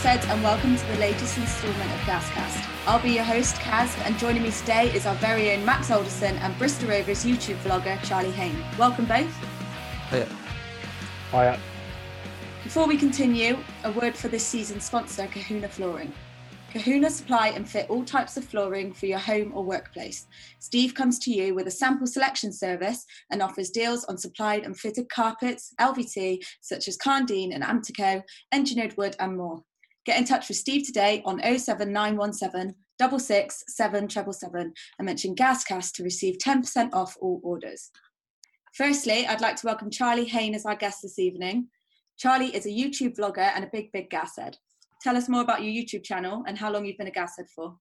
Gassheads, and welcome to the latest instalment of Gascast. I'll be your host, Kaz, and joining me today is our very own Max Alderson and Bristol Rovers YouTube vlogger, Charlie Hayne. Welcome both. Hiya. Hiya. Before we continue, a word for this season's sponsor, Kahuna Flooring. Kahuna supply and fit all types of flooring for your home or workplace. Steve comes to you with a sample selection service and offers deals on supplied and fitted carpets, LVT, such as Carndine and Amtico, engineered wood and more. Get in touch with Steve today on 07917 66 7777 and mention Gascast to receive 10% off all orders. Firstly, I'd like to welcome Charlie Hayne as our guest this evening. Charlie is a YouTube vlogger and a big gashead. Tell us more about your YouTube channel and how long you've been a gashead for.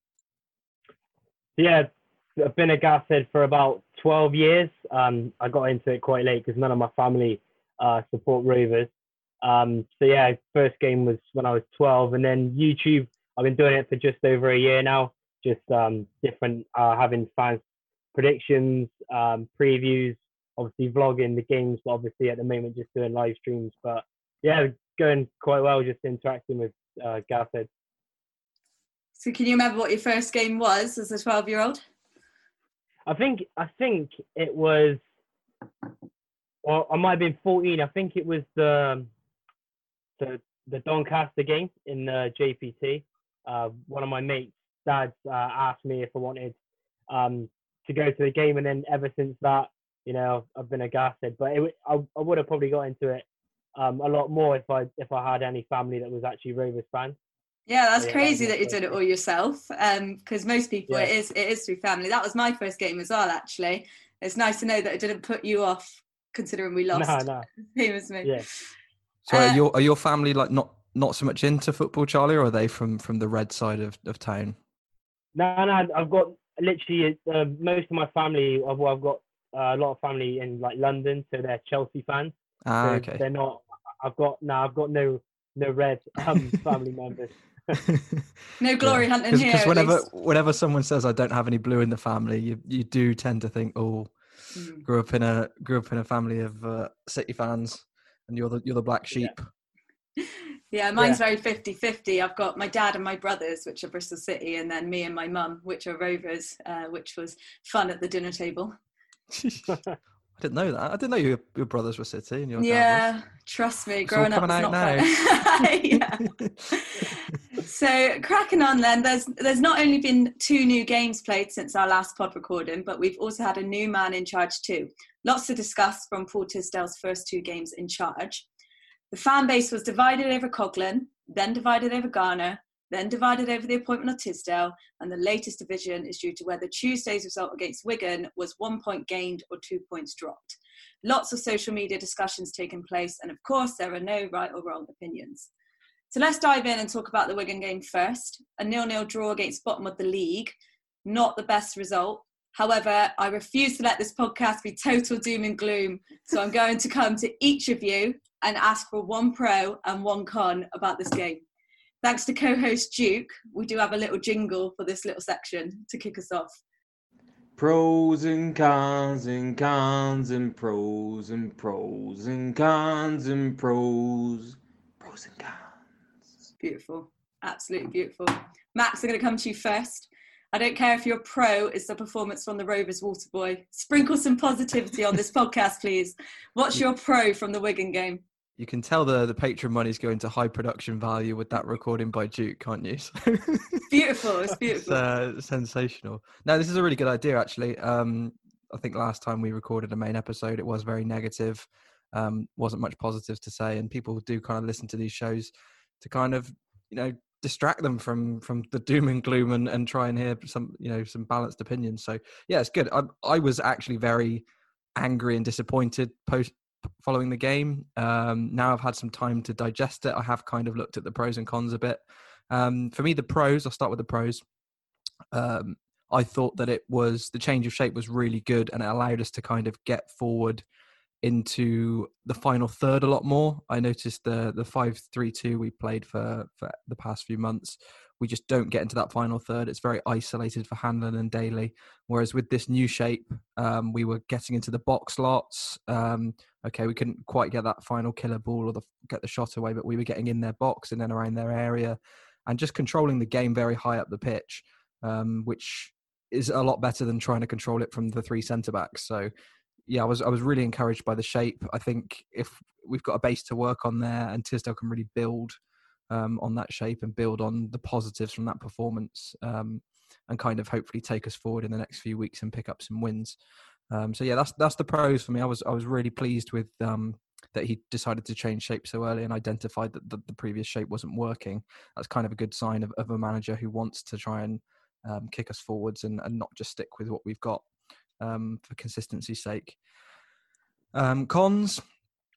Yeah, I've been a gashead for about 12 years. I got into it quite late because none of my family support Rovers. First game was when I was 12, and then YouTube, I've been doing it for just over a year now. Just different, having fans predictions, previews, obviously vlogging the games, but obviously at the moment just doing live streams. But yeah, going quite well, just interacting with gasheads. So can you remember what your first game was as a 12-year-old? I think it was, well, I might have been 14. I think it was the Doncaster game in the JPT. One of my mates' dads asked me if I wanted to go to the game, and then ever since that, you know, I've been a gashead. But I would have probably got into it a lot more if I had any family that was actually Rovers fans. Yeah, that's crazy that you did it all yourself. Because most people, it is through family. That was my first game as well. Actually, it's nice to know that it didn't put you off, considering we lost. No. Same as me. Yeah. So are your family like not so much into football, Charlie, or are they from the red side of town? No. I've got literally most of my family. I've got a lot of family in like London, so they're Chelsea fans. Okay. They're not. I've got no red family members. No glory hunting here. Because whenever someone says I don't have any blue in the family, you do tend to think, grew up in a family of City fans, and you're the black sheep. Yeah, mine's very 50-50. I've got my dad and my brothers, which are Bristol City, and then me and my mum, which are Rovers, which was fun at the dinner table. I didn't know that. I didn't know your brothers were City and your dad was. Trust me, growing up was not now. fun. Yeah. So cracking on then, there's not only been 2 new games played since our last pod recording, but we've also had a new man in charge too. Lots to discuss from Paul Tisdale's first 2 games in charge. The fan base was divided over Coughlin, then divided over Garner, then divided over the appointment of Tisdale, and the latest division is due to whether Tuesday's result against Wigan was 1 point gained or 2 points dropped. Lots of social media discussions taking place, and of course there are no right or wrong opinions. So let's dive in and talk about the Wigan game first. A 0-0 draw against bottom of the league, not the best result. However, I refuse to let this podcast be total doom and gloom, so I'm going to come to each of you and ask for 1 pro and 1 con about this game. Thanks to co-host Duke, we do have a little jingle for this little section to kick us off. Pros and cons and cons and pros and pros and cons and pros. Pros and cons. Beautiful. Absolutely beautiful. Max, I'm going to come to you first. I don't care if your pro is the performance from the Rovers Waterboy. Sprinkle some positivity on this podcast, please. What's your pro from the Wigan game? You can tell the Patreon money's going to high production value with that recording by Duke, can't you? Beautiful. It's beautiful. It's sensational. No, this is a really good idea, actually. I think last time we recorded a main episode, it was very negative. Wasn't much positives to say, and people do kind of listen to these shows to kind of, distract them from the doom and gloom and try and hear some balanced opinions. So yeah, it's good. I was actually very angry and disappointed following the game. Now I've had some time to digest it. I have kind of looked at the pros and cons a bit. For me, the pros, I'll start with the pros. I thought that the change of shape was really good, and it allowed us to kind of get forward into the final third a lot more. I noticed the 5-3-2 we played for the past few months, we just don't get into that final third. It's very isolated for Hanlon and Daly. Whereas with this new shape, we were getting into the box lots. Okay, we couldn't quite get that final killer ball or get the shot away, but we were getting in their box and then around their area and just controlling the game very high up the pitch, which is a lot better than trying to control it from the three centre-backs. So, yeah, I was really encouraged by the shape. I think if we've got a base to work on there and Tisdale can really build on that shape and build on the positives from that performance and kind of hopefully take us forward in the next few weeks and pick up some wins. So yeah, that's the pros for me. I was really pleased with that he decided to change shape so early and identified that the previous shape wasn't working. That's kind of a good sign of a manager who wants to try and kick us forwards and not just stick with what we've got for consistency's sake. Cons,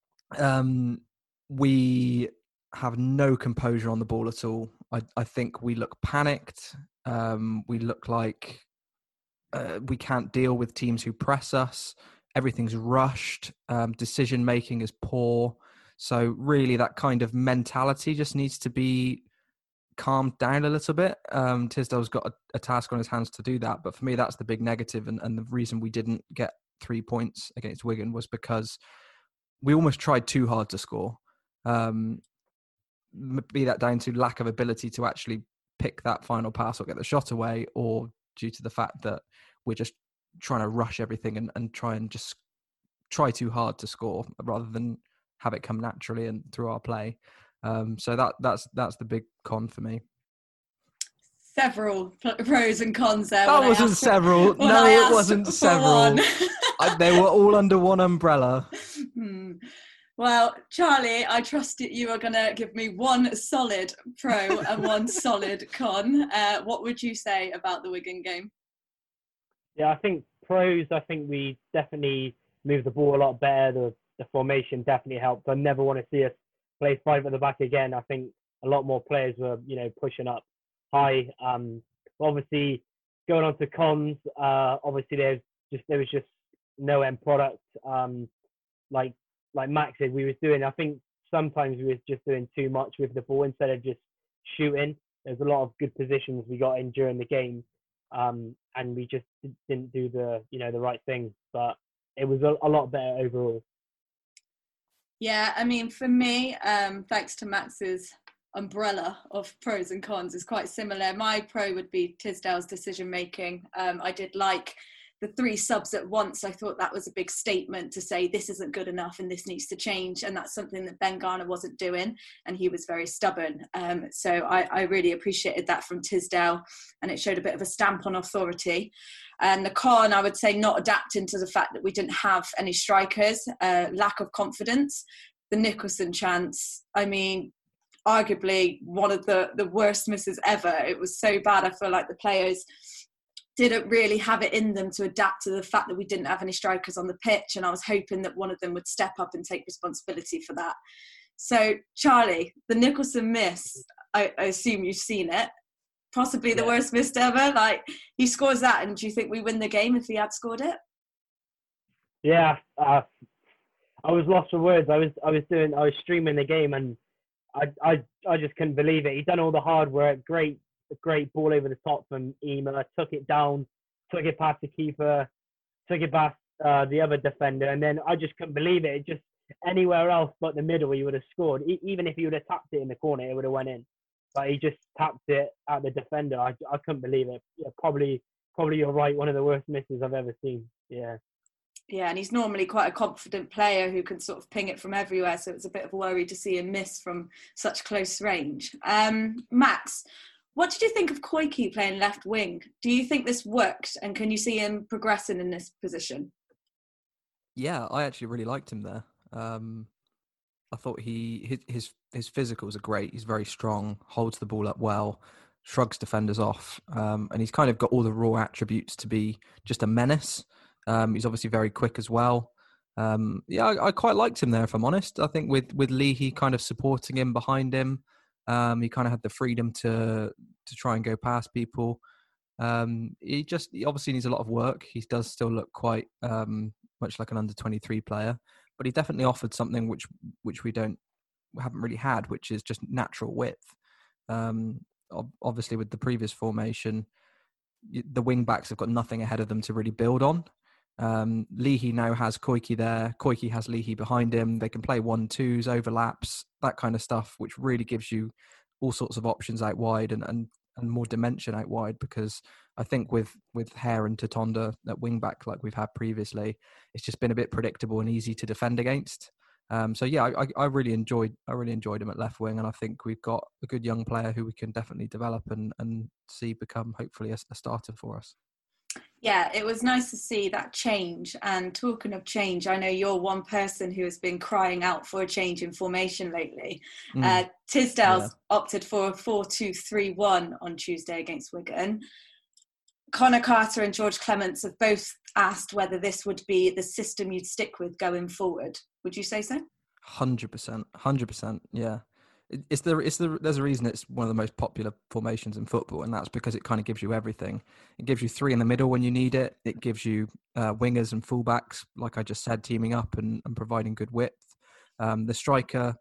we have no composure on the ball at all. I think we look panicked. We look like we can't deal with teams who press us. Everything's rushed. Decision making is poor. So really that kind of mentality just needs to be calmed down a little bit. Tisdale's got a task on his hands to do that. But for me, that's the big negative. And the reason we didn't get 3 points against Wigan was because we almost tried too hard to score. Be that down to lack of ability to actually pick that final pass or get the shot away, or due to the fact that we're just trying to rush everything and try too hard to score rather than have it come naturally and through our play. So that's the big con for me. Several pros and cons there. That wasn't several. No, it wasn't several. They were all under one umbrella. Well, Charlie, I trust that you are going to give me one solid pro and one solid con. What would you say about the Wigan game? Yeah, I think pros, I think we definitely moved the ball a lot better. The formation definitely helped. I never want to see us play 5 at the back again. I think a lot more players were, pushing up high. Obviously, going on to cons, obviously there was just no end product. Like Max said, I think sometimes we was just doing too much with the ball instead of just shooting. There's a lot of good positions we got in during the game, and we just didn't do the right thing. But it was a lot better overall. Yeah, I mean, for me, thanks to Max's umbrella of pros and cons, is quite similar. My pro would be Tisdale's decision making. I did like the 3 subs at once. I thought that was a big statement to say this isn't good enough and this needs to change, and that's something that Ben Garner wasn't doing, and he was very stubborn. So I really appreciated that from Tisdale, and it showed a bit of a stamp on authority. And the con, I would say, not adapting to the fact that we didn't have any strikers, lack of confidence. The Nicholson chance, I mean, arguably one of the worst misses ever. It was so bad. I feel like the players didn't really have it in them to adapt to the fact that we didn't have any strikers on the pitch, and I was hoping that one of them would step up and take responsibility for that. So, Charlie, the Nicholson miss, I assume you've seen it, possibly the worst miss ever. Like, he scores that, and do you think we win the game if he had scored it? Yeah, I was lost for words. I was streaming the game, and I just couldn't believe it. He'd done all the hard work, great ball over the top from Ema, took it down, took it past the keeper, took it past the other defender, and then I just couldn't believe it. Just anywhere else but the middle, he would have scored. Even if he would have tapped it in the corner, it would have went in. But he just tapped it at the defender. I couldn't believe it. Yeah, probably you're right. One of the worst misses I've ever seen. Yeah. Yeah, and he's normally quite a confident player who can sort of ping it from everywhere, so it's a bit of a worry to see him miss from such close range. Max, what did you think of Koiki playing left wing? Do you think this worked, and can you see him progressing in this position? Yeah, I actually really liked him there. I thought his physicals are great. He's very strong, holds the ball up well, shrugs defenders off, and he's kind of got all the raw attributes to be just a menace. He's obviously very quick as well. I quite liked him there, if I'm honest. I think with Leahy kind of supporting him behind him, he kind of had the freedom to try and go past people. He obviously needs a lot of work. He does still look quite much like an under-23 player, but he definitely offered something which we haven't really had, which is just natural width. Obviously, with the previous formation, the wing backs have got nothing ahead of them to really build on. Leahy now has Koiki there. Koiki has Leahy behind him. They can play 1-2s, overlaps, that kind of stuff, which really gives you all sorts of options out wide and more dimension out wide. Because I think with Hare and Tatonda at wing back, like we've had previously, it's just been a bit predictable and easy to defend against. So yeah, I really enjoyed him at left wing, and I think we've got a good young player who we can definitely develop and see become hopefully a starter for us. Yeah, it was nice to see that change. And talking of change, I know you're one person who has been crying out for a change in formation lately. Tisdale's opted for a 4-2-3-1 on Tuesday against Wigan. Connor Carter and George Clements have both asked whether this would be the system you'd stick with going forward. Would you say so? 100%. Yeah. There's a reason it's one of the most popular formations in football, and that's because it kind of gives you everything. It gives you three in the middle when you need it. It gives you wingers and fullbacks, like I just said, teaming up and providing good width. The striker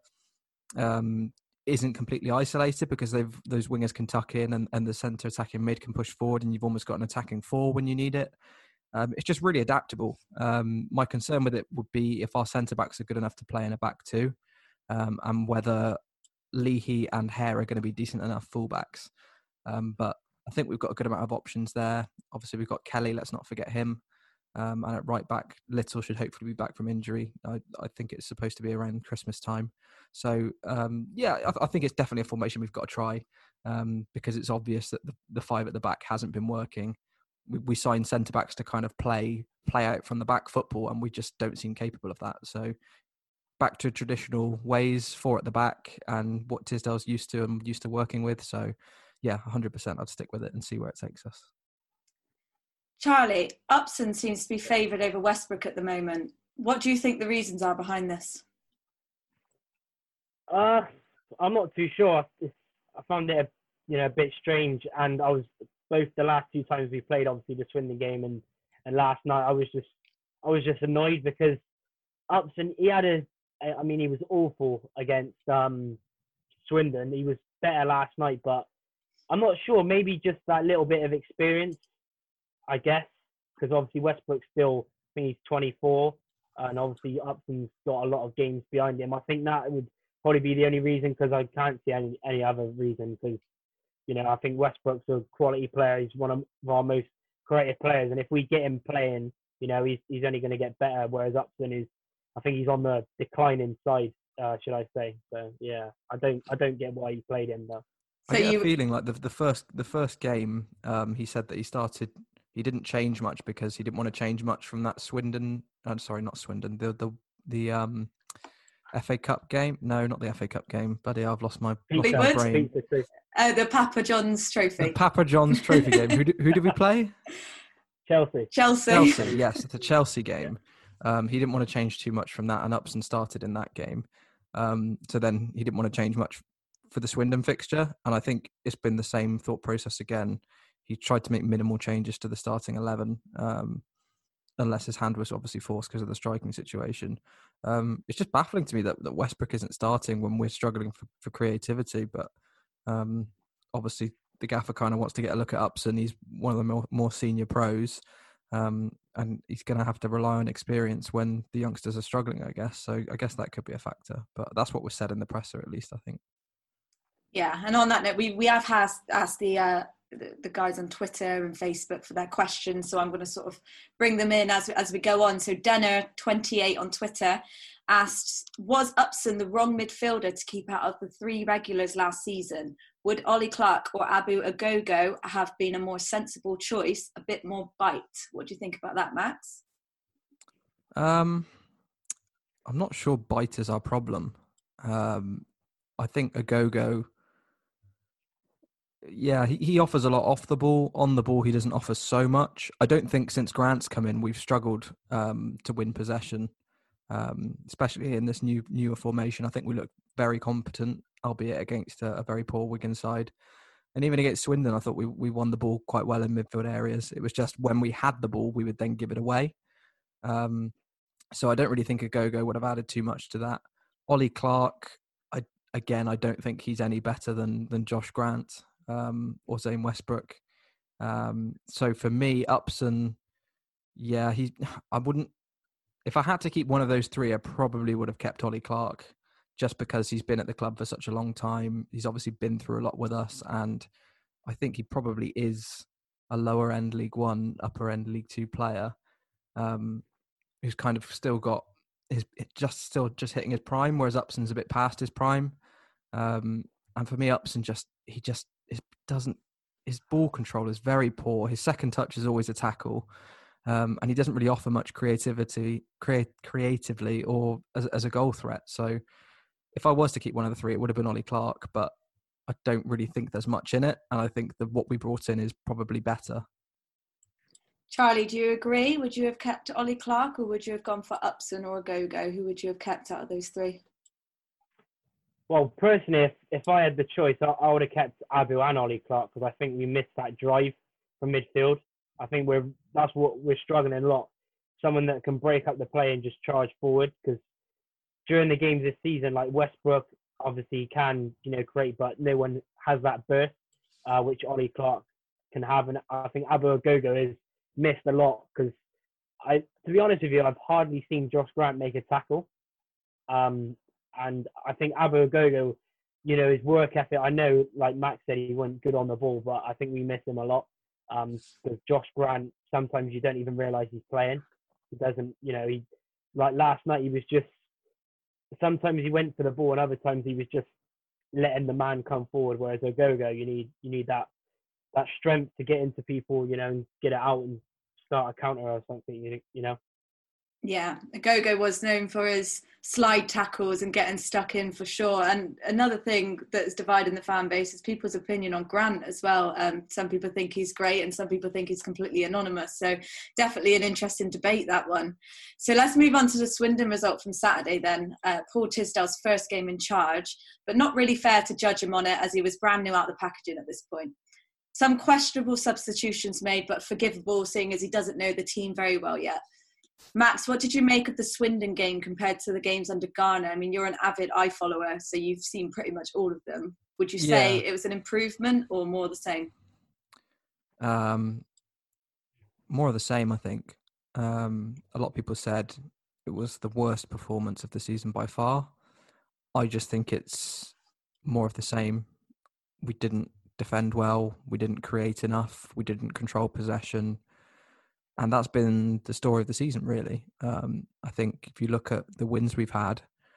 isn't completely isolated because those wingers can tuck in and the centre attacking mid can push forward, and you've almost got an attacking four when you need it. It's just really adaptable. My concern with it would be if our centre backs are good enough to play in a back two, and whether Leahy and Hare are going to be decent enough fullbacks. But I think we've got a good amount of options there. Obviously, we've got Kelly, let's not forget him. And at right back, Little should hopefully be back from injury. I think it's supposed to be around Christmas time. So, I think it's definitely a formation we've got to try, because it's obvious that the five at the back hasn't been working. We signed centre-backs to kind of play out from the back football, and we just don't seem capable of that. So back to traditional ways, four at the back, and what Tisdale's used to working with. So, yeah, 100%. I'd stick with it and see where it takes us. Charlie, Upson seems to be favoured over Westbrook at the moment. What do you think the reasons are behind this? I'm not too sure. I found it a bit strange, and I was both the last two times we played, obviously the Swindon game and last night, I was just annoyed because Upson, he was awful against Swindon. He was better last night, but I'm not sure. Maybe just that little bit of experience, I guess, because obviously Westbrook's still, I think he's 24, and obviously Upson's got a lot of games behind him. I think that would probably be the only reason, because I can't see any other reason, because I think Westbrook's a quality player. He's one of our most creative players, and if we get him playing, he's only going to get better. Whereas Upson I think he's on the declining side, should I say? So yeah, I don't get why he played him though. So I get a feeling like the first game, he said that he didn't change much because he didn't want to change much from that Swindon. Sorry, not Swindon. The FA Cup game? No, not the FA Cup game. Buddy, I've lost my brain. The Papa John's Trophy. The Papa John's Trophy game. Who did we play? Chelsea. Yes, the Chelsea game. He didn't want to change too much from that, and Upson started in that game. So then he didn't want to change much for the Swindon fixture, and I think it's been the same thought process again. He tried to make minimal changes to the starting 11, unless his hand was obviously forced because of the striking situation. It's just baffling to me that Westbrook isn't starting when we're struggling for creativity, but obviously the gaffer kind of wants to get a look at Upson. He's one of the more senior pros, and he's going to have to rely on experience when the youngsters are struggling, I guess. So I guess that could be a factor, but that's what was said in the presser, at least, I think. Yeah, and on that note, we have asked the guys on Twitter and Facebook for their questions, so I'm going to sort of bring them in as we go on. So Denner28 on Twitter asked, was Upson the wrong midfielder to keep out of the three regulars last season? Would Ollie Clark or Abu Agogo have been a more sensible choice, a bit more bite? What do you think about that, Max? I'm not sure bite is our problem. I think Agogo, yeah, he offers a lot off the ball. On the ball, he doesn't offer so much. I don't think since Grant's come in, we've struggled to win possession, especially in this newer formation. I think we look very competent, albeit against a very poor Wigan side. And even against Swindon, I thought we won the ball quite well in midfield areas. It was just when we had the ball, we would then give it away. And So I don't really think Agogo would have added too much to that. Ollie Clark, I don't think he's any better than Josh Grant or Zane Westbrook. So for me, Upson, yeah, I wouldn't. If I had to keep one of those three, I probably would have kept Ollie Clark, just because he's been at the club for such a long time. He's obviously been through a lot with us, and I think he probably is a lower end League One, upper end League Two player, who's kind of still got just hitting his prime, whereas Upson's a bit past his prime. And for me, Upson his ball control is very poor. His second touch is always a tackle. And he doesn't really offer much creatively or as a goal threat. So if I was to keep one of the three, it would have been Ollie Clark, but I don't really think there's much in it. And I think that what we brought in is probably better. Charlie, do you agree? Would you have kept Ollie Clark, or would you have gone for Upson or Agogo? Who would you have kept out of those three? Well, personally, if I had the choice, I would have kept Abu and Ollie Clark, because I think we missed that drive from midfield. I think that's what we're struggling a lot. Someone that can break up the play and just charge forward, because during the games this season, like Westbrook, obviously can, create, but no one has that burst, which Ollie Clark can have. And I think Abu Agogo is missed a lot, because to be honest with you, I've hardly seen Josh Grant make a tackle. And I think Abu Agogo, his work ethic, I know, like Max said, he wasn't good on the ball, but I think we miss him a lot. Because Josh Grant, sometimes you don't even realise he's playing. He doesn't, like last night, he was just, sometimes he went for the ball and other times he was just letting the man come forward. Whereas Agogo, you need that strength to get into people, and get it out and start a counter or something, Yeah, Agogo was known for his slide tackles and getting stuck in for sure. And another thing that's dividing the fan base is people's opinion on Grant as well. Some people think he's great and some people think he's completely anonymous. So definitely an interesting debate, that one. So let's move on to the Swindon result from Saturday then. Paul Tisdale's first game in charge, but not really fair to judge him on it as he was brand new out of the packaging at this point. Some questionable substitutions made, but forgivable, seeing as he doesn't know the team very well yet. Max, what did you make of the Swindon game compared to the games under Garner? I mean, you're an avid eye follower, so you've seen pretty much all of them. Would you say it was an improvement or more the same? More of the same, I think. A lot of people said it was the worst performance of the season by far. I just think it's more of the same. We didn't defend well. We didn't create enough. We didn't control possession. And that's been the story of the season, really. I think if you look at the wins we've had,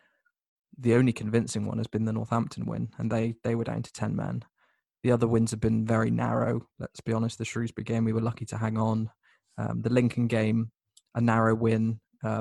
the only convincing one has been the Northampton win, and they were down to 10 men. The other wins have been very narrow. Let's be honest, the Shrewsbury game, we were lucky to hang on. The Lincoln game, a narrow win.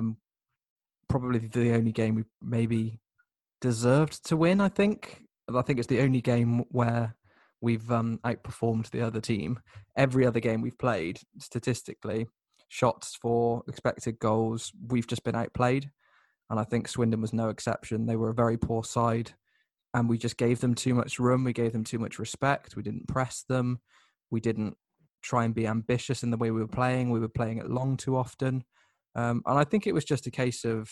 Probably the only game we maybe deserved to win, I think. I think it's the only game where we've outperformed the other team. Every other game we've played, statistically, shots for expected goals, we've just been outplayed. And I think Swindon was no exception. They were a very poor side, and we just gave them too much room. We gave them too much respect. We didn't press them. We didn't try and be ambitious in the way we were playing. We were playing it long too often. And I think it was just a case of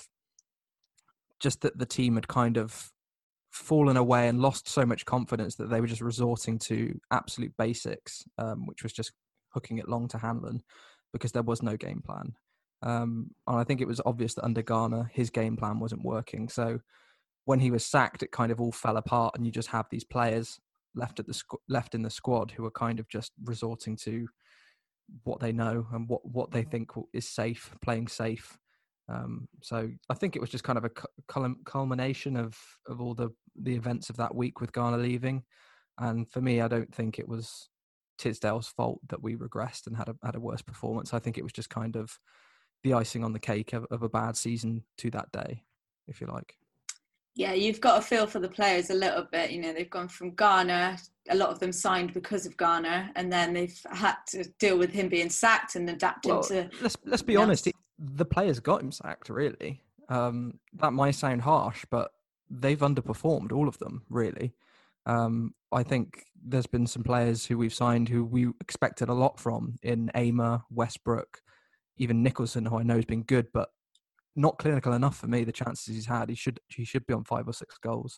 just that the team had kind of fallen away and lost so much confidence that they were just resorting to absolute basics, which was just hooking it long to Hanlon because there was no game plan. And I think it was obvious that under Garner, his game plan wasn't working. So when he was sacked, it kind of all fell apart, and you just have these players left in the squad who are kind of just resorting to what they know and what they think is safe, playing safe. So I think it was just kind of a culmination of all the events of that week with Garner leaving. And for me, I don't think it was Tisdale's fault that we regressed and had a worse performance. I think it was just kind of the icing on the cake of a bad season to that day, if you like. Yeah, you've got a feel for the players a little bit. You know, they've gone from Garner, a lot of them signed because of Garner, and then they've had to deal with him being sacked and adapting to... Let's be honest, the players got him sacked, really. That might sound harsh, but they've underperformed, all of them, really. I think there's been some players who we've signed who we expected a lot from, in Amer, Westbrook, even Nicholson, who I know has been good, but not clinical enough for me. The chances he's had, he should be on 5 or 6 goals.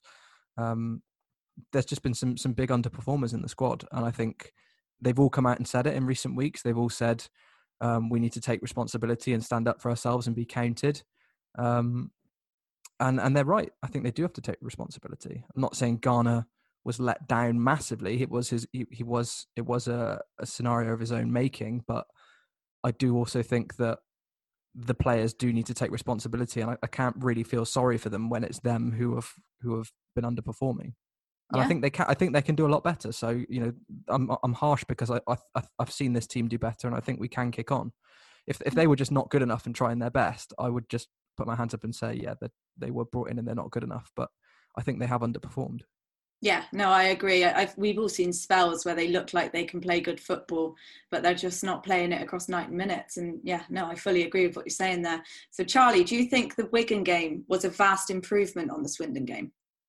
There's just been some big underperformers in the squad, and I think they've all come out and said it in recent weeks. They've all said we need to take responsibility and stand up for ourselves and be counted. And they're right. I think they do have to take responsibility. I'm not saying Garner was let down massively. It was a scenario of his own making, but I do also think that the players do need to take responsibility, and I can't really feel sorry for them when it's them who have been underperforming. And I think they can. I think they can do a lot better. So I'm harsh because I've seen this team do better, and I think we can kick on. If they were just not good enough and trying their best, I would just put my hands up and say, yeah, that they were brought in and they're not good enough. But I think they have underperformed. Yeah, no, I agree. We've all seen spells where they look like they can play good football, but they're just not playing it across 90 minutes. And yeah, no, I fully agree with what you're saying there. So Charlie, do you think the Wigan game was a vast improvement on the Swindon game?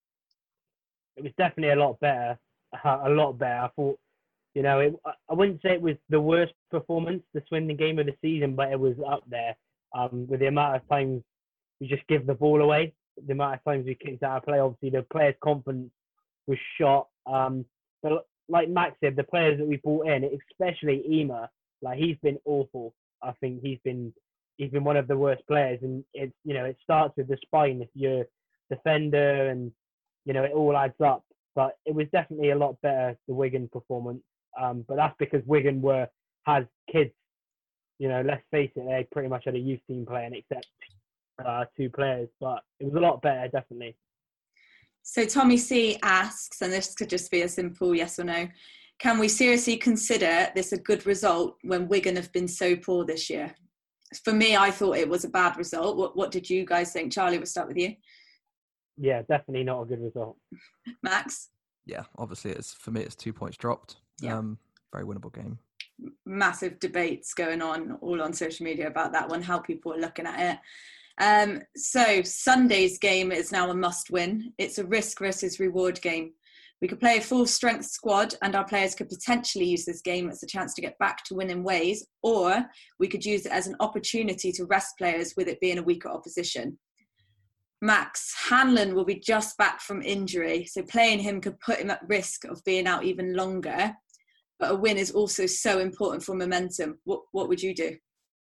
It was definitely a lot better. I thought, I wouldn't say it was the worst performance, the Swindon game of the season, but it was up there with the amount of times we just give the ball away, the amount of times we kicked out of play. Obviously, the players' confidence was shot. But like Max said, the players that we brought in, especially Ema, like he's been awful. I think he's been one of the worst players, and it starts with the spine. If you're defender and it all adds up. But it was definitely a lot better, the Wigan performance. But that's because Wigan has kids. Let's face it, they pretty much had a youth team playing except 2 players. But it was a lot better, definitely. So Tommy C asks, and this could just be a simple yes or no, can we seriously consider this a good result when Wigan have been so poor this year? For me, I thought it was a bad result. What did you guys think? Charlie, we'll start with you. Yeah, definitely not a good result. Max? Yeah, obviously for me it's 2 points dropped. Yeah. Very winnable game. Massive debates going on all on social media about that one, how people are looking at it. So Sunday's game is now a must win. It's a risk versus reward game. We could play a full strength squad and our players could potentially use this game as a chance to get back to winning ways, or we could use it as an opportunity to rest players with it being a weaker opposition. Max, Hanlon will be just back from injury, so playing him could put him at risk of being out even longer. But a win is also so important for momentum. What would you do?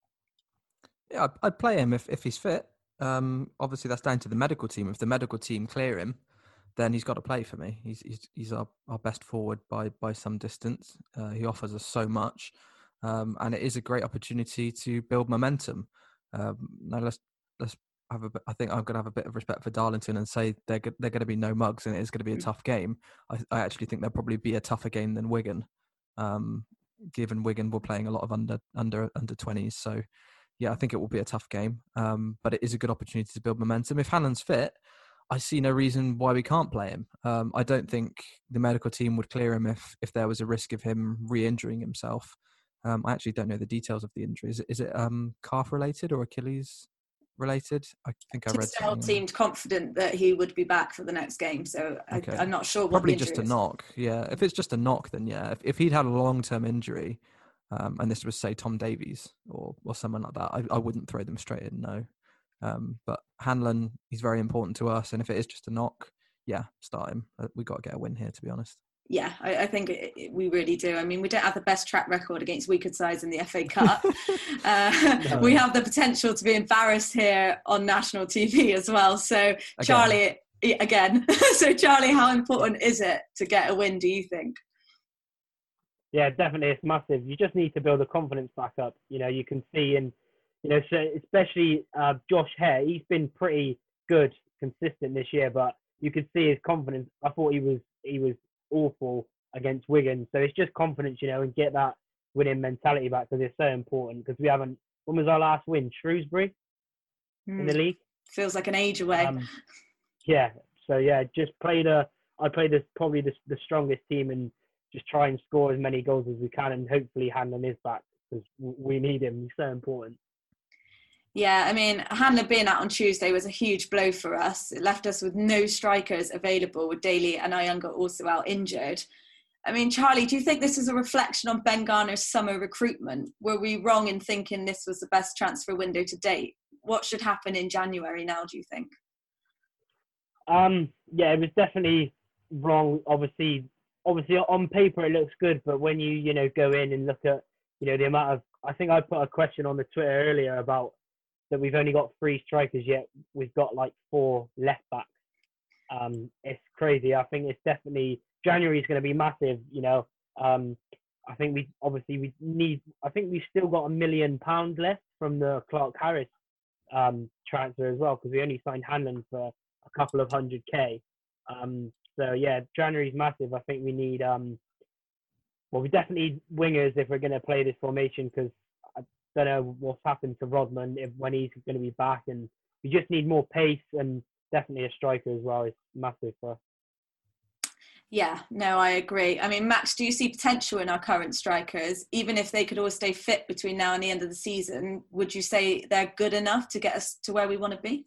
Yeah, I'd play him if he's fit. Obviously, that's down to the medical team. If the medical team clear him, then he's got to play for me. He's our best forward by some distance. He offers us so much, and it is a great opportunity to build momentum. Now let's I think I'm going to have a bit of respect for Darlington and say they're going to be no mugs and it is going to be a tough game. I actually think there'll probably be a tougher game than Wigan, given Wigan were playing a lot of under 20s. So yeah, I think it will be a tough game, but it is a good opportunity to build momentum. If Hanlon's fit, I see no reason why we can't play him. I don't think the medical team would clear him if there was a risk of him re-injuring himself. I actually don't know the details of the injury. Is it calf related or Achilles related? I think I read something. Tisdale seemed confident that he would be back for the next game, so okay. I'm not sure what probably the injury just a is. knock. Yeah, if it's just a knock, then yeah. If he'd had a long-term injury, and this was say Tom Davies or someone like that, I wouldn't throw them straight in. No, but Hanlon, he's very important to us, and if it is just a knock, yeah, start him. We got to get a win here, to be honest. Yeah, I think we really do. I mean, we don't have the best track record against weaker sides in the FA Cup. No. We have the potential to be embarrassed here on national TV as well. So, Charlie, again. So, Charlie, how important is it to get a win, do you think? Yeah, definitely. It's massive. You just need to build the confidence back up. You can see, and, so especially Josh Hare, he's been pretty good, consistent this year, but you could see his confidence. I thought he was awful against Wigan, so it's just confidence, and get that winning mentality back, because it's so important. Because we haven't. When was our last win? Shrewsbury in the league. Feels like an age away. Yeah. So yeah, just I played probably the strongest team, and just try and score as many goals as we can, and hopefully Hanlon is back, because we need him. He's so important. Yeah, I mean, Hanlon being out on Tuesday was a huge blow for us. It left us with no strikers available, with Daly and Ayunga also out injured. I mean, Charlie, do you think this is a reflection on Ben Garner's summer recruitment? Were we wrong in thinking this was the best transfer window to date? what should happen in January now, do you think? Yeah, it was definitely wrong. Obviously on paper it looks good, but when you go in and look at the amount of, I think I put a question on the Twitter earlier about that we've only got 3 strikers, yet we've got like 4 left backs. It's crazy. I think it's definitely, January is going to be massive. I think we've still got £1 million left from the Clark Harris transfer as well, because we only signed Hanlon for a couple of 100k. So yeah, January's massive. I think we need we definitely need wingers if we're going to play this formation, because I don't know what's happened to Rodman when he's going to be back, and we just need more pace, and definitely a striker as well is massive for us. Yeah, no, I agree. I mean, Max, do you see potential in our current strikers? Even if they could all stay fit between now and the end of the season, would you say they're good enough to get us to where we want to be?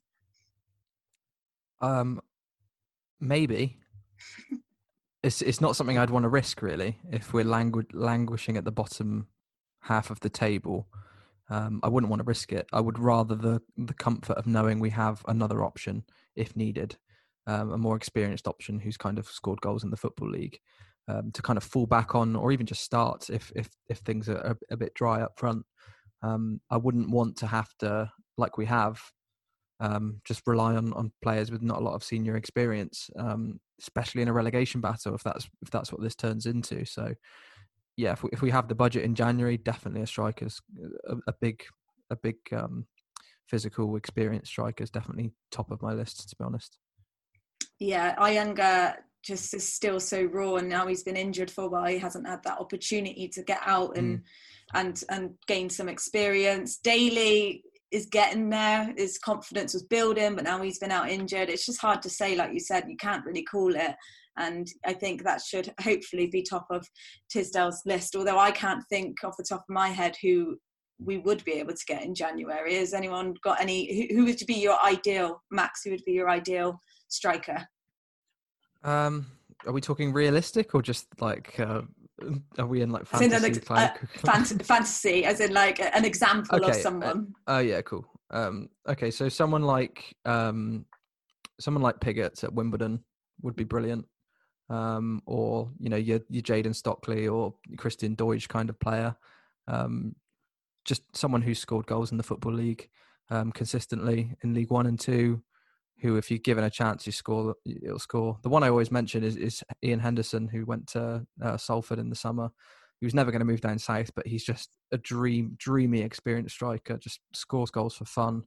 Maybe. It's not something I'd want to risk, really. If we're languishing at the bottom half of the table, I wouldn't want to risk it. I would rather the comfort of knowing we have another option if needed, a more experienced option who's kind of scored goals in the Football League, to kind of fall back on, or even just start if things are a bit dry up front. I wouldn't want to have to, like we have, just rely on players with not a lot of senior experience, especially in a relegation battle, if that's what this turns into. So yeah, if we have the budget in January, definitely a striker's a big physical, experienced striker is definitely top of my list, to be honest. Yeah, Iyengar just is still so raw, and now he's been injured for a while. He hasn't had that opportunity to get out and gain some experience. Daly is getting there. His confidence was building, but now he's been out injured. It's just hard to say, like you said, you can't really call it. And I think that should hopefully be top of Tisdale's list, although I can't think off the top of my head who we would be able to get in January. Has anyone got any, who would be your ideal, Max, who would be your ideal striker? Are we talking realistic, or just like are we in like fantasy? Fantasy, as in like an example of someone. Yeah, cool. Okay, so someone like Pigott at Wimbledon would be brilliant. Or your Jayden Stockley or Christian Deutsch kind of player. Just someone who's scored goals in the Football League consistently in League 1 and 2, who, if you're given a chance, it'll score. The one I always mention is Ian Henderson, who went to Salford in the summer. He was never going to move down south, but he's just a dreamy, experienced striker, just scores goals for fun,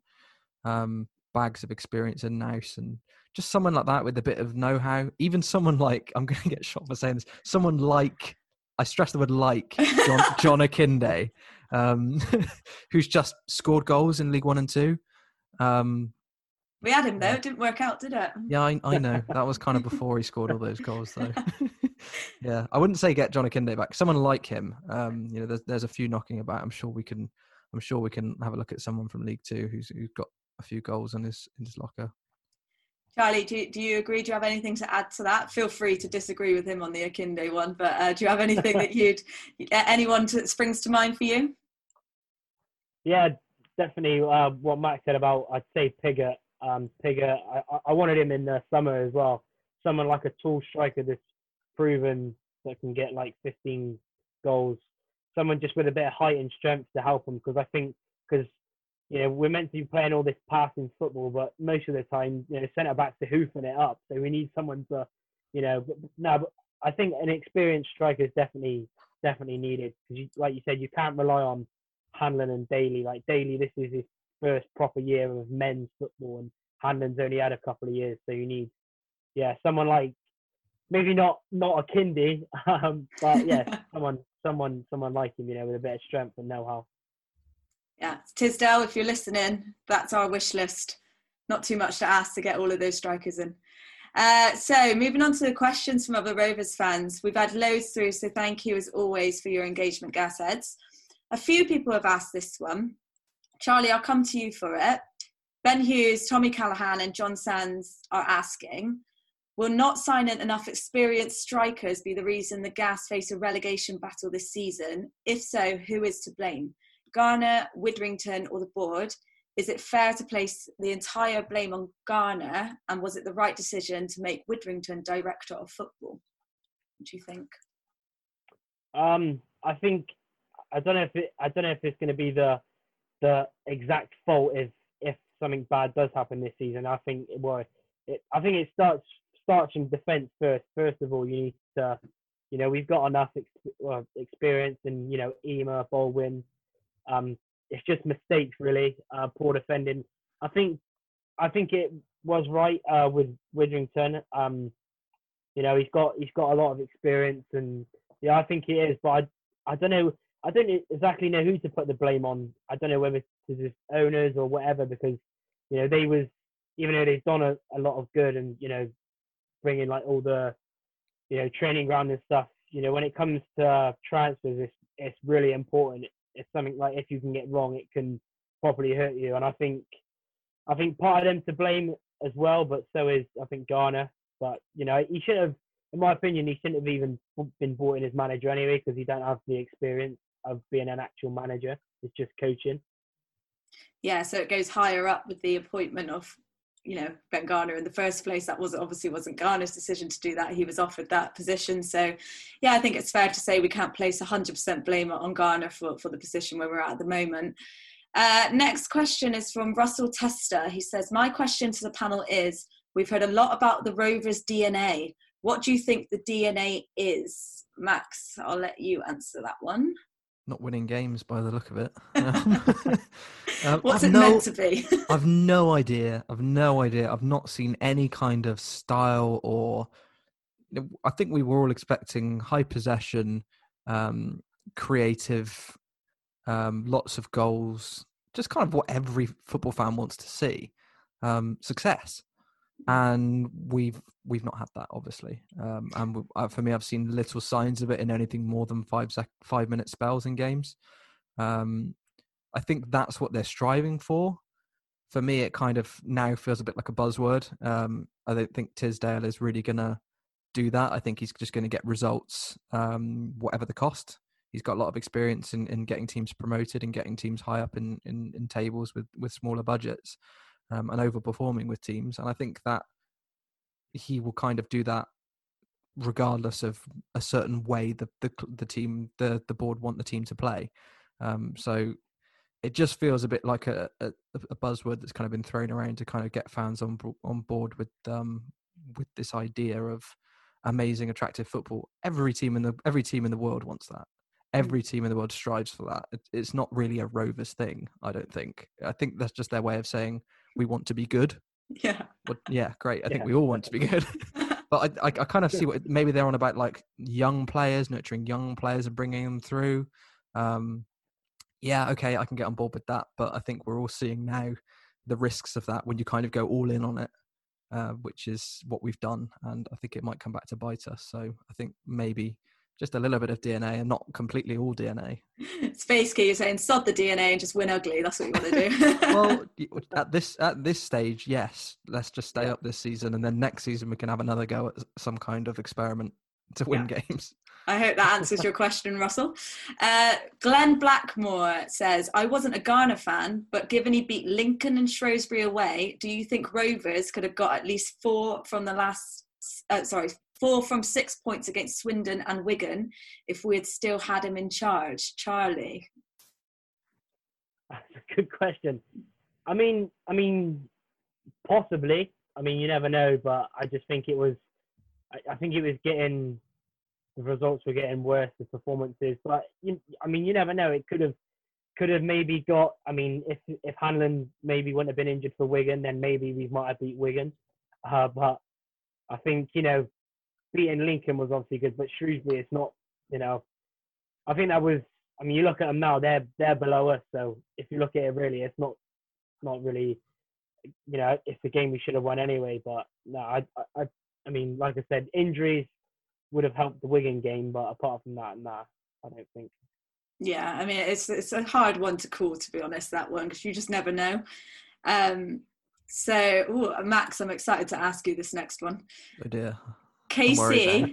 bags of experience in nous, and just someone like that with a bit of know-how. Even someone like, I'm going to get shot for saying this, someone like, I stress the word like, John Akinde, who's just scored goals in League 1 and 2. We had him though, it didn't work out, did it? Yeah, I know. That was kind of before he scored all those goals though. Yeah, I wouldn't say get John Akinde back. Someone like him. There's a few knocking about. I'm sure we can have a look at someone from League 2 who's got a few goals in his locker. Charlie, do you agree? Do you have anything to add to that? Feel free to disagree with him on the Akinde one, but do you have anything that anyone springs to mind for you? Yeah, definitely. What Max said about, I'd say Pigott. Pigott, I wanted him in the summer as well. Someone like a tall striker that's proven that can get like 15 goals. Someone just with a bit of height and strength to help him, because we're meant to be playing all this passing football, but most of the time, centre backs are hoofing it up. So we need someone to, but I think an experienced striker is definitely needed, because, like you said, you can't rely on Hanlon and Daly. Like Daly, this is his first proper year of men's football, and Hanlon's only had a couple of years. So you need, someone like, maybe not Akinde, but someone like him, with a bit of strength and know-how. Yeah, Tisdale, if you're listening, that's our wish list. Not too much to ask to get all of those strikers in. So moving on to the questions from other Rovers fans. We've had loads through, so thank you as always for your engagement, Gasheads. A few people have asked this one. Charlie, I'll come to you for it. Ben Hughes, Tommy Callahan and John Sands are asking, will not signing enough experienced strikers be the reason the Gas face a relegation battle this season? If so, who is to blame? Garner, Widrington or the board? is it fair to place the entire blame on Garner? And was it the right decision to make Widdrington director of football? What do you think? I think I don't know if it's going to be the exact fault if something bad does happen this season. I think it starts in defence first. First of all, you need to, we've got enough experience in, Ema, Baldwin. It's just mistakes really, poor defending. I think it was right with Widdrington. He's got a lot of experience, and yeah, I think it is. But I don't know. I don't exactly know who to put the blame on. I don't know whether it's his owners or whatever, because they was, even though they've done a lot of good and bringing like all the training ground and stuff. When it comes to transfers, it's really important. It's something like if you can get wrong, it can properly hurt you. And I think part of them to blame as well, but so is I think Garner. But he should have, in my opinion, he shouldn't have even been brought in as manager anyway, because he don't have the experience of being an actual manager. It's just coaching. Yeah, so it goes higher up with the appointment of Ben Garner in the first place. That wasn't Garner's decision to do that. He was offered that position. So yeah, I think it's fair to say we can't place 100% blame on Garner for the position where we're at the moment. Next question is from Russell Tester. He says, my question to the panel is, we've heard a lot about the Rovers DNA. What do you think the DNA is? Max, I'll let you answer that one. Not winning games by the look of it. What's it meant to be? I've no idea. I've not seen any kind of style or... I think we were all expecting high possession, creative, lots of goals, just kind of what every football fan wants to see. Success. And we've not had that, obviously. And for me, I've seen little signs of it in anything more than 5-minute spells in games. I think that's what they're striving for. For me, it kind of now feels a bit like a buzzword. I don't think Tisdale is really going to do that. I think he's just going to get results, whatever the cost. He's got a lot of experience in getting teams promoted and getting teams high up in tables with smaller budgets. And overperforming with teams. And I think that he will kind of do that regardless of a certain way the team, the board want the team to play. So it just feels a bit like a buzzword that's kind of been thrown around to kind of get fans on board with this idea of amazing, attractive football. Every team in the world wants that. Every team in the world strives for that. It's not really a Rovers thing, I don't think. I think that's just their way of saying we want to be good. Yeah. But yeah, great. I think we all want to be good. But I kind of see what maybe they're on about, like young players, nurturing young players and bringing them through. Yeah, okay, I can get on board with that. But I think we're all seeing now the risks of that when you kind of go all in on it, which is what we've done. And I think it might come back to bite us. So I think maybe just a little bit of DNA and not completely all DNA. It's basically you're saying sod the DNA and just win ugly. That's what you want to do. Well, at this stage, yes. Let's just stay up this season, and then next season we can have another go at some kind of experiment to win games. I hope that answers your question, Russell. Glenn Blackmore says, I wasn't a Garner fan, but given he beat Lincoln and Shrewsbury away, do you think Rovers could have got at least 4 from 6 points against Swindon and Wigan if we had still had him in charge? Charlie? That's a good question. I mean, possibly. I mean, you never know, but I just think it was getting, the results were getting worse, the performances. But you never know. It could have maybe got. I mean, if Hanlon maybe wouldn't have been injured for Wigan, then maybe we might have beat Wigan. But I think beating Lincoln was obviously good, but Shrewsbury, it's not. I think that was. I mean, you look at them now; they're below us. So if you look at it, really, it's not really. It's a game we should have won anyway. But no, I mean, like I said, injuries would have helped the Wigan game, but apart from that, nah, I don't think. Yeah, I mean, it's a hard one to call, to be honest, that one, because you just never know. So, Max, I'm excited to ask you this next one. Oh dear. KC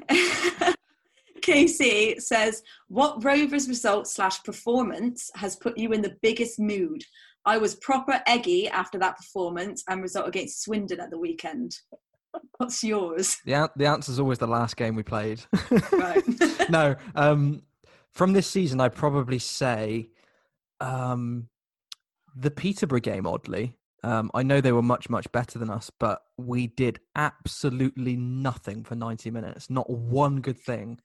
says, what Rovers result / performance has put you in the biggest mood? I was proper eggy after that performance and result against Swindon at the weekend. What's yours? The answer is always the last game we played. Right. No, from this season, I'd probably say the Peterborough game, oddly. I know they were much, much better than us, but we did absolutely nothing for 90 minutes. Not one good thing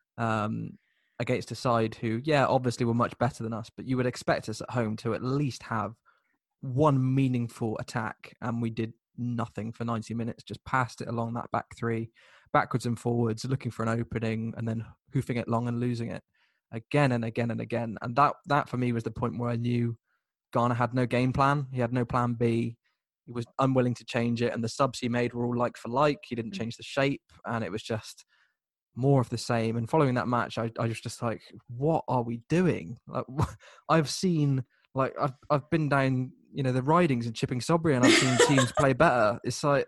against a side who, obviously were much better than us, but you would expect us at home to at least have one meaningful attack, and we did nothing for 90 minutes, just passed it along that back three, backwards and forwards, looking for an opening, and then hoofing it long and losing it again and again and again. And that for me was the point where I knew Garner had no game plan. He had no plan B. He was unwilling to change it, and the subs he made were all like for like. He didn't change the shape, and it was just more of the same. And following that match, I was just like, what are we doing? Like, I've seen, like, I've been down, the ridings in Chipping Sodbury, and I've seen teams play better. It's like,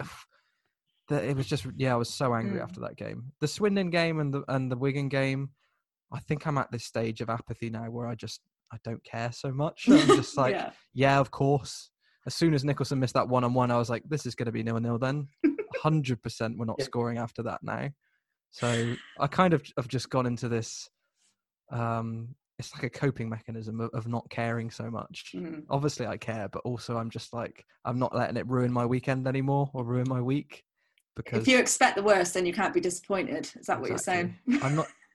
it was just, I was so angry after that game. The Swindon game and the Wigan game, I think I'm at this stage of apathy now where I don't care so much. I'm just like, of course. As soon as Nicholson missed that 1-on-1, I was like, this is going to be 0-0 then. 100% we're not scoring after that now. So I kind of have just gone into this, it's like a coping mechanism of not caring so much. Obviously I care, but also I'm just like, I'm not letting it ruin my weekend anymore or ruin my week. Because if you expect the worst, then you can't be disappointed. Is that what you're saying? I'm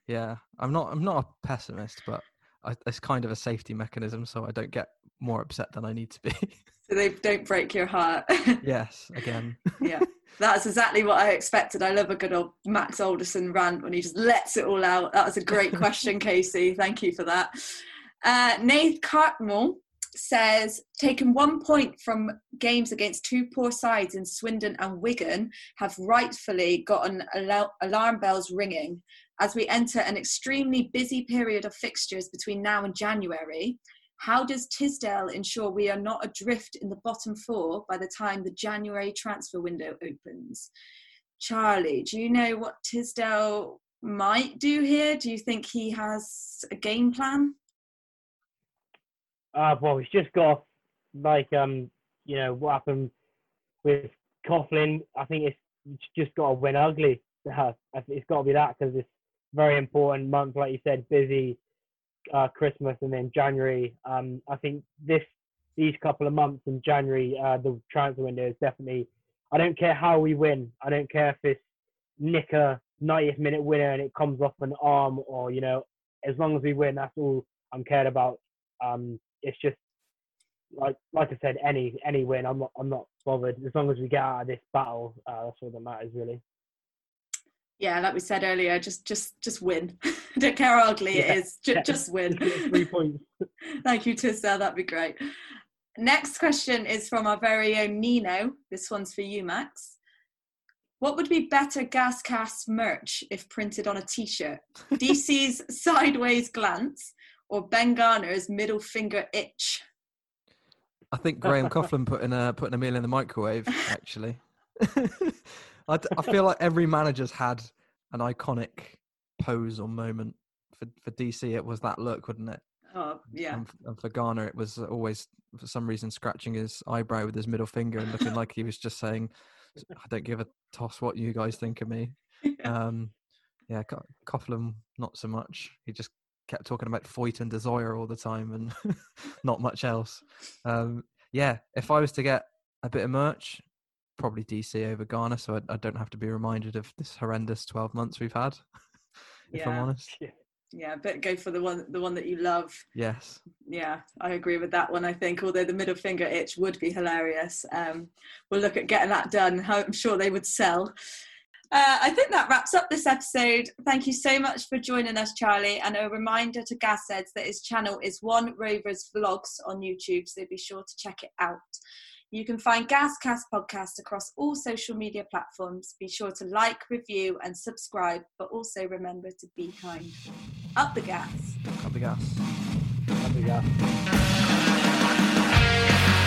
not a pessimist, but it's kind of a safety mechanism, so I don't get more upset than I need to be. So they don't break your heart. Yes, again. Yeah, that's exactly what I expected. I love a good old Max Alderson rant when he just lets it all out. That was a great question, Casey. Thank you for that. Nath Cartmore says, taking 1 point from games against two poor sides in Swindon and Wigan have rightfully gotten alarm bells ringing. As we enter an extremely busy period of fixtures between now and January, how does Tisdale ensure we are not adrift in the bottom four by the time the January transfer window opens? Charlie, do you know what Tisdale might do here? Do you think he has a game plan? Well, he's just got, what happened with Coughlin. I think it's just got to win ugly. It's got to be that, because it's very important month, like you said, busy, Christmas, and then January. I think these couple of months in January, the transfer window is definitely, I don't care how we win. I don't care if it's nick a 90th minute winner and it comes off an arm, or, as long as we win, that's all I'm cared about. It's just like I said, any win, I'm not bothered, as long as we get out of this battle. That's all that matters, really. Yeah, like we said earlier, just win. Don't care how ugly it is, just win. 3 points. Thank you, Tisdale. That'd be great. Next question is from our very own Nino. This one's for you, Max. What would be better Gascast merch if printed on a T-shirt? DC's sideways glance or Ben Garner's middle finger itch? I think Graham Coughlin putting a meal in the microwave, actually. I feel like every manager's had an iconic pose or moment. For DC, it was that look, wouldn't it? Oh, yeah. And for Garner, it was always, for some reason, scratching his eyebrow with his middle finger and looking like he was just saying, I don't give a toss what you guys think of me. Coughlin, not so much. He just kept talking about Foyt and Desire all the time and not much else. If I was to get a bit of merch, probably DC over Garner, so I don't have to be reminded of this horrendous 12 months we've had, if I'm honest. Yeah, but go for the one that you love. Yes. Yeah, I agree with that one, I think, although the middle finger itch would be hilarious. We'll look at getting that done. I'm sure they would sell. I think that wraps up this episode. Thank you so much for joining us, Charlie. And a reminder to Gasheads that his channel is One Rovers Vlogs on YouTube, so be sure to check it out. You can find Gascast Podcast across all social media platforms. Be sure to like, review and subscribe, but also remember to be kind. Up the gas. Up the gas. Up the gas.